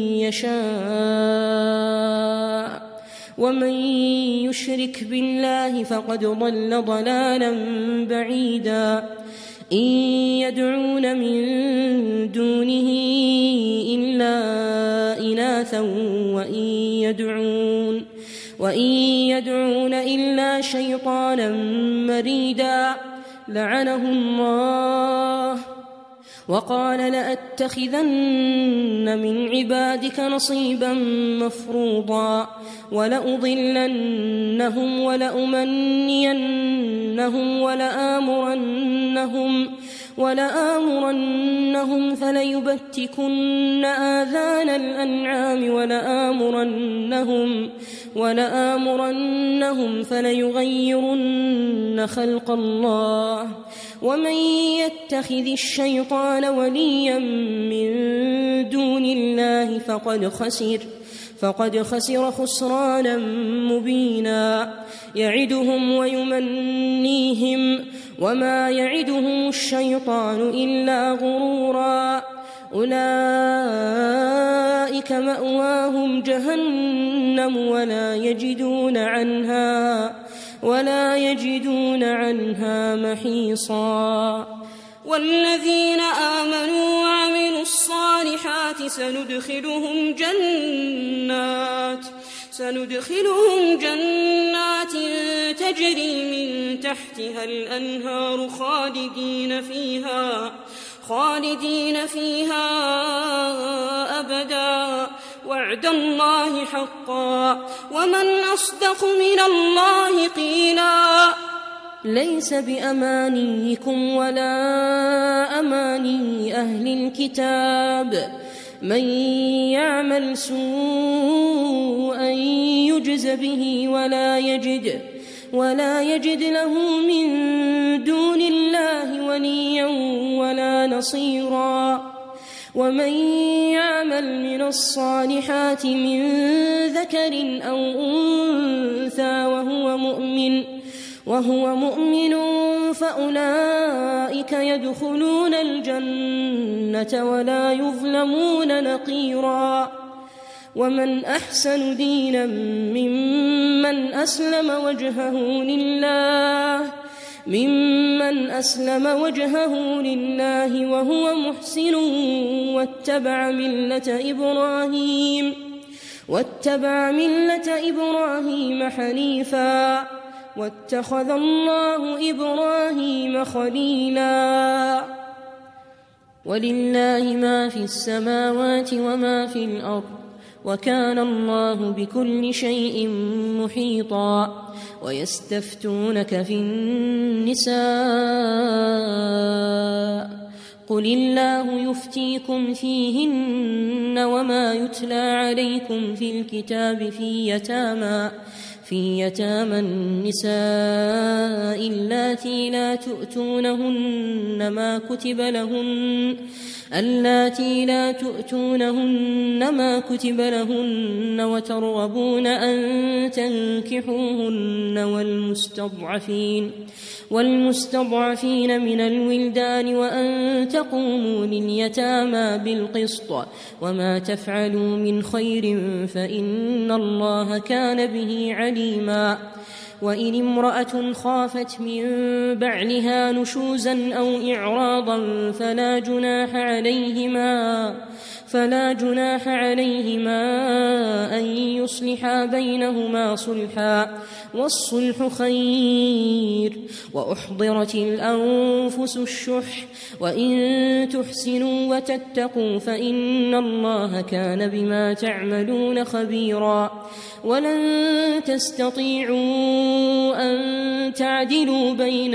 يشاء ومن يشرك بالله فقد ضل ضلالا بعيدا إن يدعون من دونه إلا إناثا وإن يدعون وإن يدعون إلا شيطانا مريدا لعنه الله وقال لأتخذن من عبادك نصيبا مفروضا ولأضلنهم ولأمنينهم ولآمرنهم ولآمرنهم فليبتكن آذان الأنعام ولآمرنهم ولآمرنهم فليغيرن خلق الله ومن يتخذ الشيطان وليا من دون الله فقد خسر فقد خسر خسرانا مبينا يعدهم ويمنيهم وما يعدهم الشيطان إلا غرورا أولئك مأواهم جهنم ولا يجدون عنها ولا يجدون عنها محيصا والذين آمنوا وعملوا الصالحات سندخلهم جنات سندخلهم جنات تجري من تحتها الأنهار خالدين فيها خالدين فيها أبدا وعد الله حقا ومن أصدق من الله قيلا ليس بأمانيكم ولا أماني أهل الكتاب من يعمل سوءا يجز به ولا يجد ولا يجد له من دون الله وليا ولا نصيرا ومن يعمل من الصالحات من ذكر أو أنثى وهو مؤمن وهو مؤمن فأولئك يدخلون الجنة ولا يظلمون نقيرا ومن أحسن دينا ممن أسلم وجهه لله ممن أسلم وجهه لله وهو محسن واتبع ملة إبراهيم واتبع ملة إبراهيم حنيفا واتخذ الله إبراهيم خليلا. ولله ما في السماوات وما في الأرض وكان الله بكل شيء محيطا. ويستفتونك في النساء قل الله يفتيكم فيهن وما يتلى عليكم في الكتاب في يتامى في يتامى النساء اللاتي لا تؤتونهن ما كتب لهن اللاتي لا تؤتونهن ما كتب لهن وترغبون أن تنكحوهن والمستضعفين والمستضعفين من الولدان وأن تقوموا لليتامى بالقسط وما تفعلوا من خير فإن الله كان به عليما. وإن امرأة خافت من بعلها نشوزا أو إعراضا فلا جناح عليهما فلا جناح عليهما أن يصلحا بينهما صلحا والصلح خير. وأحضرت الأنفس الشح وإن تحسنوا وتتقوا فإن الله كان بما تعملون خبيرا. ولن تستطيعوا أن تعدلوا بين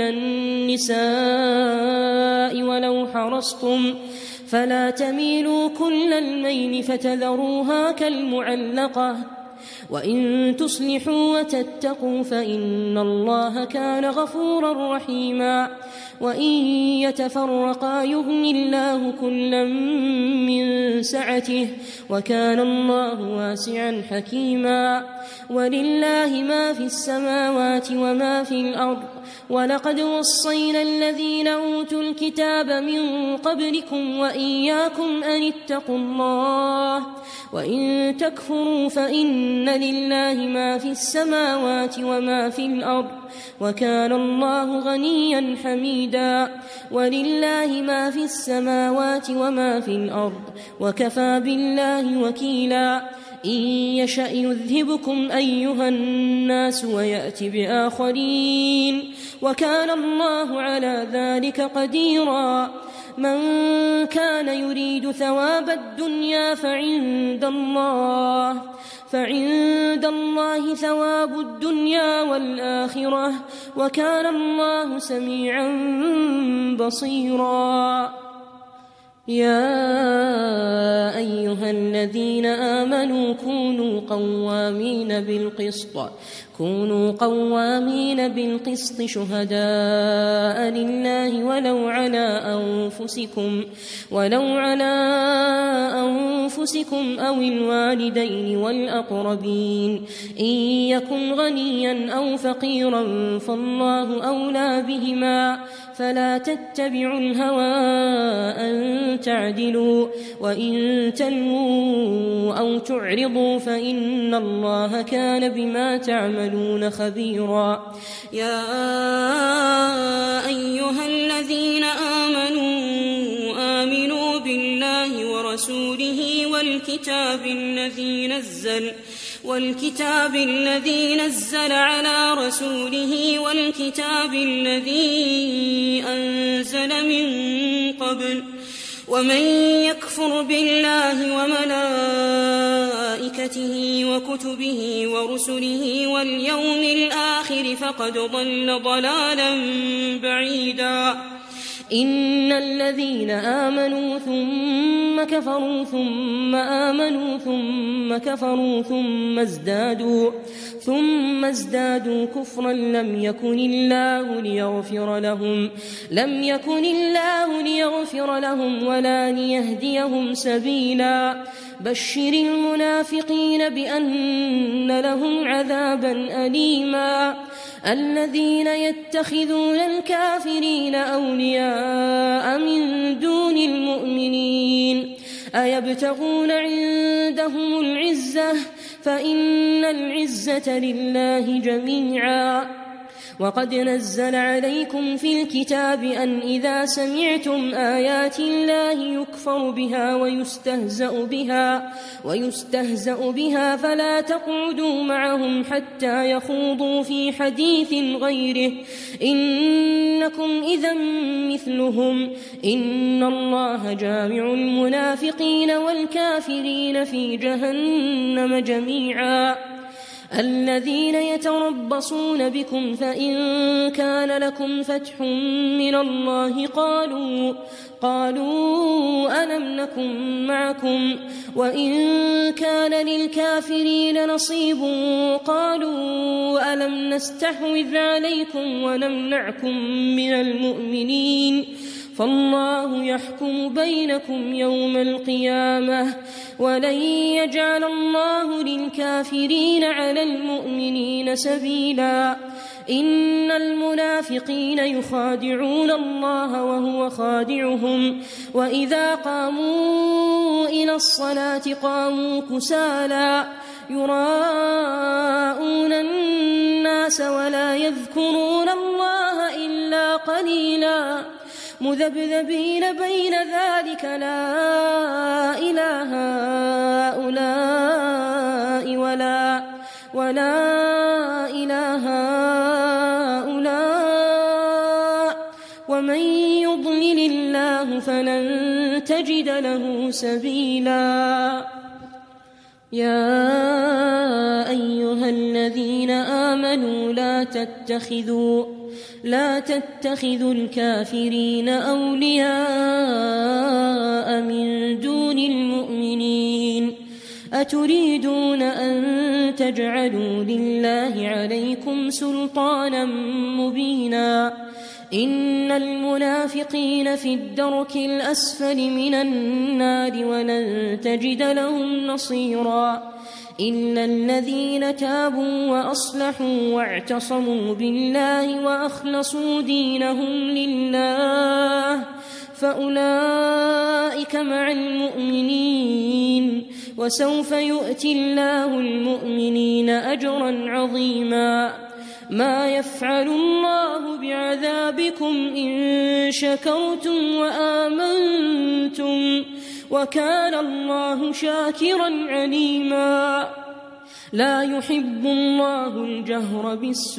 النساء ولو حرصتم فلا تميلوا كل الميل فتذروها كالمعلقة وإن تصلحوا وتتقوا فإن الله كان غفورا رحيما. وإن يتفرقا يغن الله كلا من سعته وكان الله واسعا حكيما. ولله ما في السماوات وما في الأرض ولقد وصينا الذين أوتوا الكتاب من قبلكم وإياكم أن اتقوا الله وإن تكفروا فإن لله ما في السماوات وما في الأرض وكان الله غنيا حميدا. ولله ما في السماوات وما في الأرض وكفى بالله وكيلا. إن يشأ يذهبكم أيها الناس ويأت بآخرين وكان الله على ذلك قديرا. من كان يريد ثواب الدنيا فعند الله فعند الله ثواب الدنيا والآخرة وكان الله سميعا بصيرا. يا أيها الذين آمنوا كونوا قوامين بالقسط كونوا قوامين بالقسط شهداء لله ولو على أنفسكم ولو على أنفسكم أو الوالدين والأقربين إن يكن غنيا أو فقيرا فالله أولى بهما فلا تتبعوا الهوى أن تعدلوا وإن تلووا أو تعرضوا فإن الله كان بما تعملون خبيرا. يا أيها الذين آمنوا آمنوا بالله ورسوله والكتاب الذي نزل والكتاب الذي نزل على رسوله والكتاب الذي أنزل من قبل ومن يكفر بالله وملائكته وكتبه ورسله واليوم الآخر فقد ضل ضلالا بعيدا. إن الذين آمنوا ثم كفروا ثم آمنوا ثم كفروا ثم ازدادوا ثم ازدادوا كفرا لم يكن الله ليغفر لهم لم يكن الله ليغفر لهم ولا ليهديهم سبيلا. بشر المنافقين بأن لهم عذابا أليما. الذين يتخذون الكافرين أولياء من دون المؤمنين أيبتغون عندهم العزة العزة فإن العزة لله جميعا. وقد نزل عليكم في الكتاب أن إذا سمعتم آيات الله يكفر بها ويستهزأ بها ويستهزأ بها فلا تقعدوا معهم حتى يخوضوا في حديث غيره إنكم إذا مثلهم إن الله جامع المنافقين والكافرين في جهنم جميعا. الذين يتربصون بكم فإن كان لكم فتح من الله قالوا قالوا ألم نكن معكم وإن كان للكافرين نصيب قالوا ألم نستحوذ عليكم ونمنعكم من المؤمنين فالله يحكم بينكم يوم القيامة ولن يجعل الله للكافرين على المؤمنين سبيلا. إن المنافقين يخادعون الله وهو خادعهم وإذا قاموا إلى الصلاة قاموا كسالى يراءون الناس ولا يذكرون الله إلا قليلا مذبذبين بين ذلك لا إله هؤلاء ولا ولا إله هؤلاء ومن يضلل الله فلن تجد له سبيلا. يا أيها الذين آمنوا لا تتخذوا لا تتخذوا الكافرين أولياء من دون المؤمنين أتريدون أن تجعلوا لله عليكم سلطانا مبينا إن المنافقين في الدرك الأسفل من النار ولن تجد لهم نصيرا إلا الذين تابوا وأصلحوا واعتصموا بالله وأخلصوا دينهم لله فأولئك مع المؤمنين وسوف يؤتي الله المؤمنين أجرا عظيما. ما يفعل الله بعذابكم إن شكرتم وآمنتم وكان الله شاكرا عليما. لا يحب الله الجهر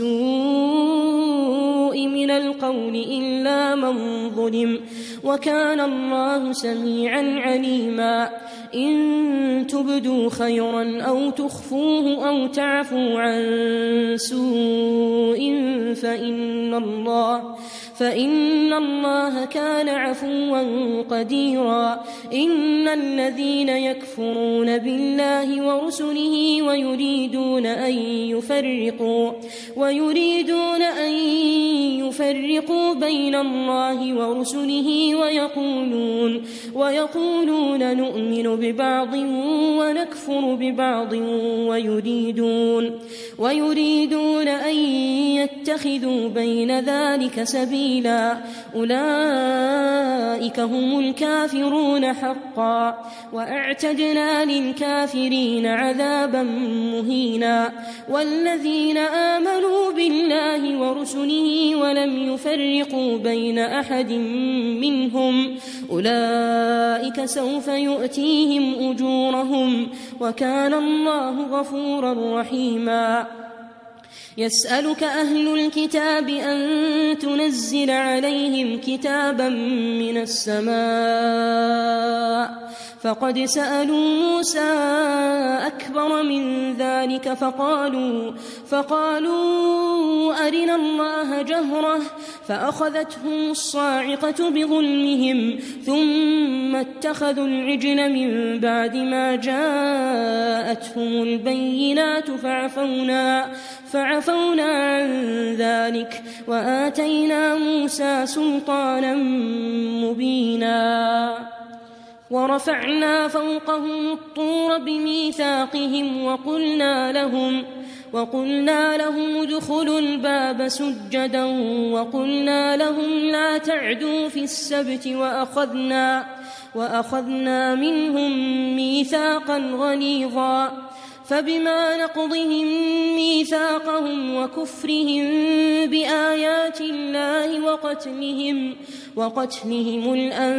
بالسوء من القول إلا من ظلم وكان الله سميعا عليما. إن تبدوا خيرا أو تخفوه أو تعفوا عن سوء فإن الله فإن الله كان عفوا قديرا. إن الذين يكفرون بالله ورسله ويريدون أن يفرقوا ويريدون أن يفرقوا بين الله ورسله ويقولون ويقولون نؤمن ببعض ونكفر ببعض ويريدون ويريدون أن يتخذوا بين ذلك سبيلا. أولئك هم الكافرون حقا وأعتدنا للكافرين عذابا مهينا. والذين آمنوا بالله ورسله ولم يفرقوا بين أحد منهم أولئك سوف يؤتيهم أجورهم وكان الله غفورا رحيما. يسألك أهل الكتاب أن تنزل عليهم كتابا من السماء فقد سألوا موسى أكبر من ذلك فقالوا فقالوا أرنا الله جهرة فأخذتهم الصاعقة بظلمهم ثم اتخذوا العجل من بعد ما جاءتهم البينات فعفونا فعفونا عن ذلك وآتينا موسى سلطانا مبينا. ورفعنا فوقهم الطور بميثاقهم وقلنا لهم وقلنا لهم ادخلوا الباب سجدا وقلنا لهم لا تعدوا في السبت وأخذنا وأخذنا منهم ميثاقا غليظا. فبما نقضهم ميثاقهم وكفرهم بآيات الله وقتلهم وقتلهم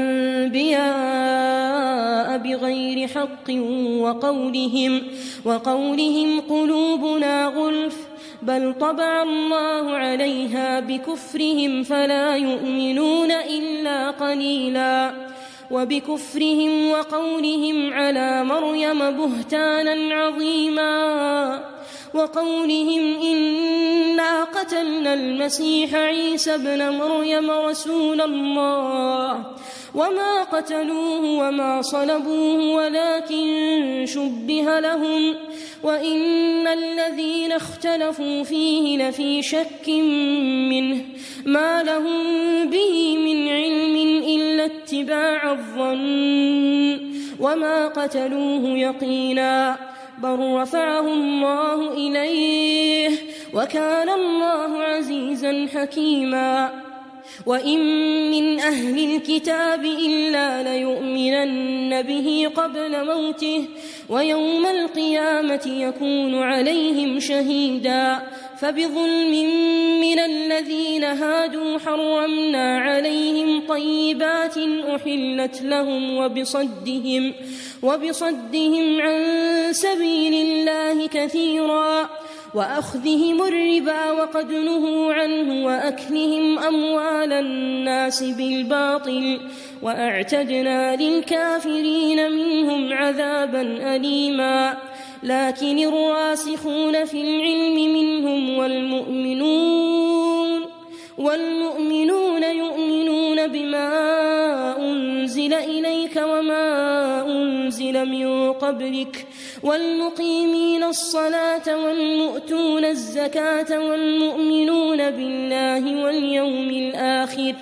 الأنبياء بغير حق وقولهم وقولهم قلوبنا غلف بل طبع الله عليها بكفرهم فلا يؤمنون إلا قليلا وبكفرهم وقولهم على مريم بهتانا عظيما وقولهم إنا قتلنا المسيح عيسى ابن مريم رسول الله وما قتلوه وما صلبوه ولكن شبه لهم وإن الذين اختلفوا فيه لفي شك منه ما لهم به من علم إلا اتباع الظن وما قتلوه يقينا بل رفعه الله إليه وكان الله عزيزا حكيما وإن من أهل الكتاب إلا ليؤمنن به قبل موته ويوم القيامة يكون عليهم شهيدا فبظلم من الذين هادوا حرمنا عليهم طيبات أحلت لهم وبصدهم وبصدهم عن سبيل الله كثيرا وأخذهم الربا وقد نهوا عنه وأكلهم أموال الناس بالباطل وأعتدنا للكافرين منهم عذابا أليما لكن الراسخون في العلم منهم والمؤمنون والمؤمنون يؤمنون بما أنزل إليك وما أنزل من قبلك والمقيمين الصلاة والمؤتون الزكاة والمؤمنون بالله واليوم الآخر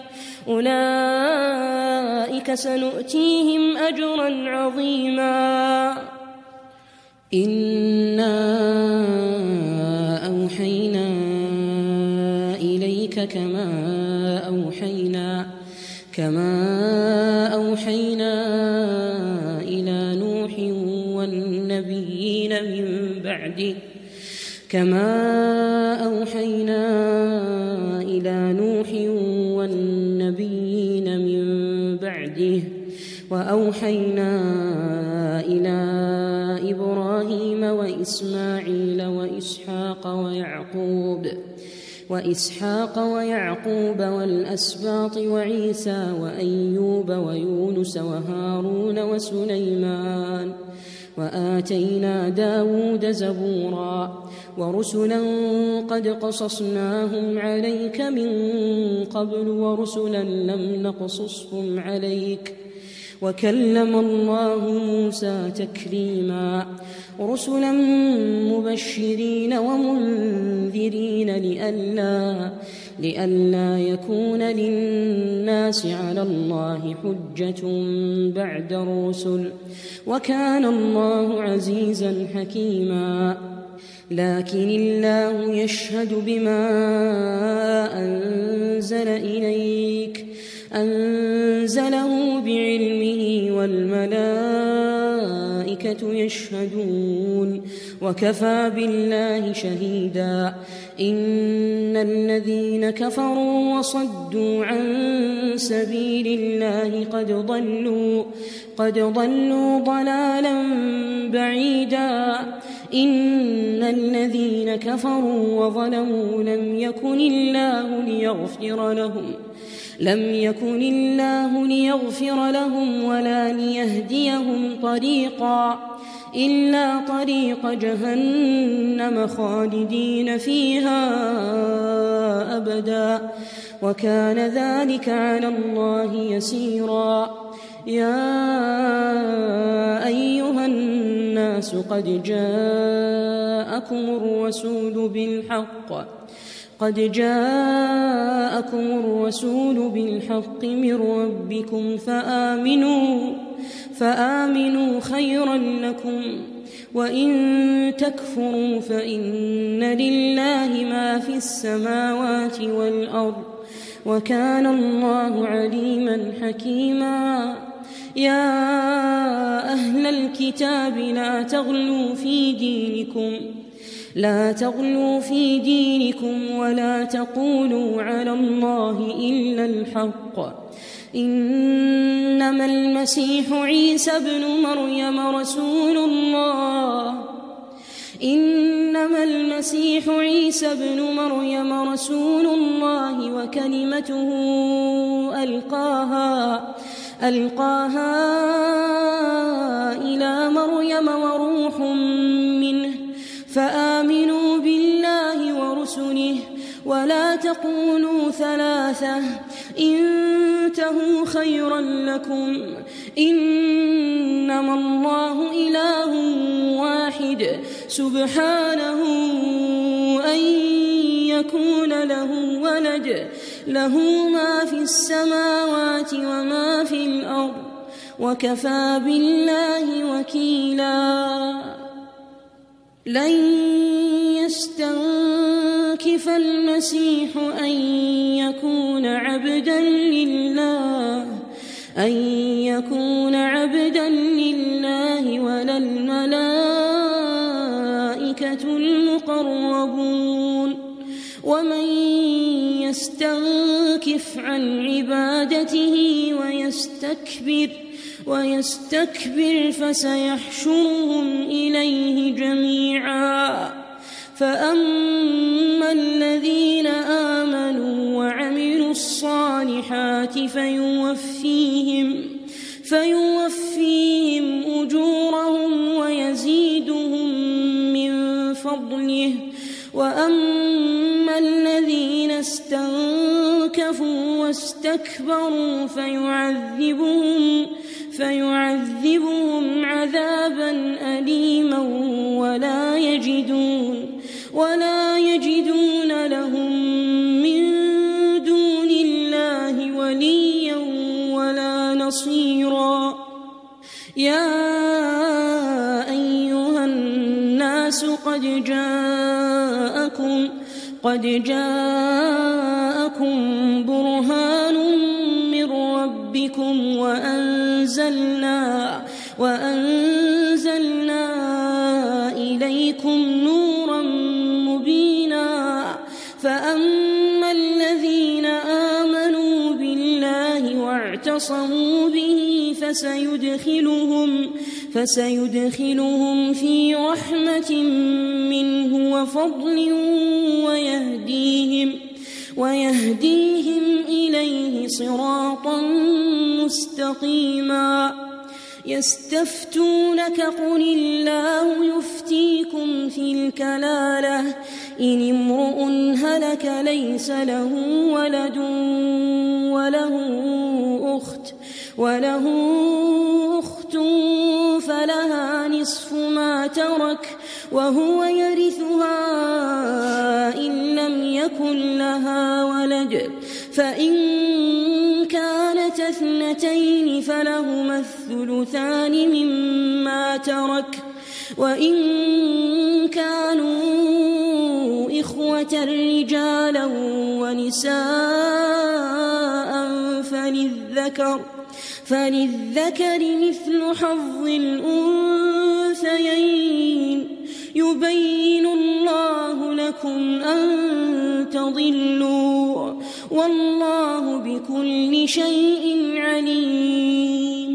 أولئك سنؤتيهم أجرا عظيما إنا أوحينا إليك كما أوحينا كما أوحينا إلى نوح والنبيين من بعده كما أوحينا إلى نوح والنبيين من بعده وأوحينا إلى إبراهيم وإسماعيل وإسحاق ويعقوب وإسحاق ويعقوب والأسباط وعيسى وأيوب ويونس وهارون وسليمان وآتينا داود زبورا ورسلا قد قصصناهم عليك من قبل ورسلا لم نقصصهم عليك وكلم الله موسى تكليما رسلا مبشرين ومنذرين لئلا لئلا يكون للناس على الله حجة بعد الرسل وكان الله عزيزا حكيما لكن الله يشهد بما أنزل إليك أنزله بعلمه والملائكة يشهدون وكفى بالله شهيدا إن الذين كفروا وصدوا عن سبيل الله قد ضلوا قد ضلوا ضلالا بعيدا إن الذين كفروا وظلموا لم يكن الله ليغفر لهم لم يكن الله ليغفر لهم ولا ليهديهم طريقا إلا طريق جهنم خالدين فيها أبدا وكان ذلك على الله يسيرا يا أيها الناس قد جاءكم الرسول بالحق قد جاءكم الرسول بالحق من ربكم فآمنوا فآمنوا خيرا لكم وإن تكفروا فإن لله ما في السماوات والأرض وكان الله عليما حكيما يا أهل الكتاب لا تغلوا في دينكم لا تغلوا في دينكم ولا تقولوا على الله إلا الحق إنما المسيح عيسى ابن مريم رسول الله إنما المسيح عيسى ابن مريم رسول الله وكلمته ألقاها ألقاها إلى مريم وروح منه فآمنوا بالله ورسله ولا تقولوا ثلاثة انتهوا خيرا لكم إنما الله إله واحد سبحانه أن يكون له ولد له ما في السماوات وما في الأرض وكفى بالله وكيلا لن يستنكف المسيح أن يكون عبدا لله أن يكون عبدا لله ولا الملائكة المقربون ومن يستنكف عن عبادته ويستكبر ويستكبر فسيحشرهم إليه جميعا فأما الذين آمنوا وعملوا الصالحات فيوفيهم فيوفيهم أجورهم ويزيدهم من فضله وأما الذين استنكفوا واستكبروا فيعذبهم فيعذبهم عذابا أليما ولا يجدون ولا يجدون لهم من دون الله وليا ولا نصيرا يا أيها الناس قد جاءكم قد جاءكم برهان من ربكم وأنزلنا وأنزلنا إليكم نورا مبينا فأما الذين آمنوا بالله واعتصموا به فسيدخلهم فسيدخلهم في رحمة منه وفضل ويهديهم ويهديهم إليه صراطا مستقيما يستفتونك قل الله يفتيكم في الكلالة إن امرؤ هلك ليس له ولد وله أخت وله أخت فلها نصف ما ترك وهو يرثها إن لم يكن لها ولد فإن كانت اثنتين فلهما الثلثان مما ترك وإن كانوا إخوة رجالا ونساء فللذكر فللذكر مثل حظ الأنثيين يبين الله لكم أن تضلوا والله بكل شيء عليم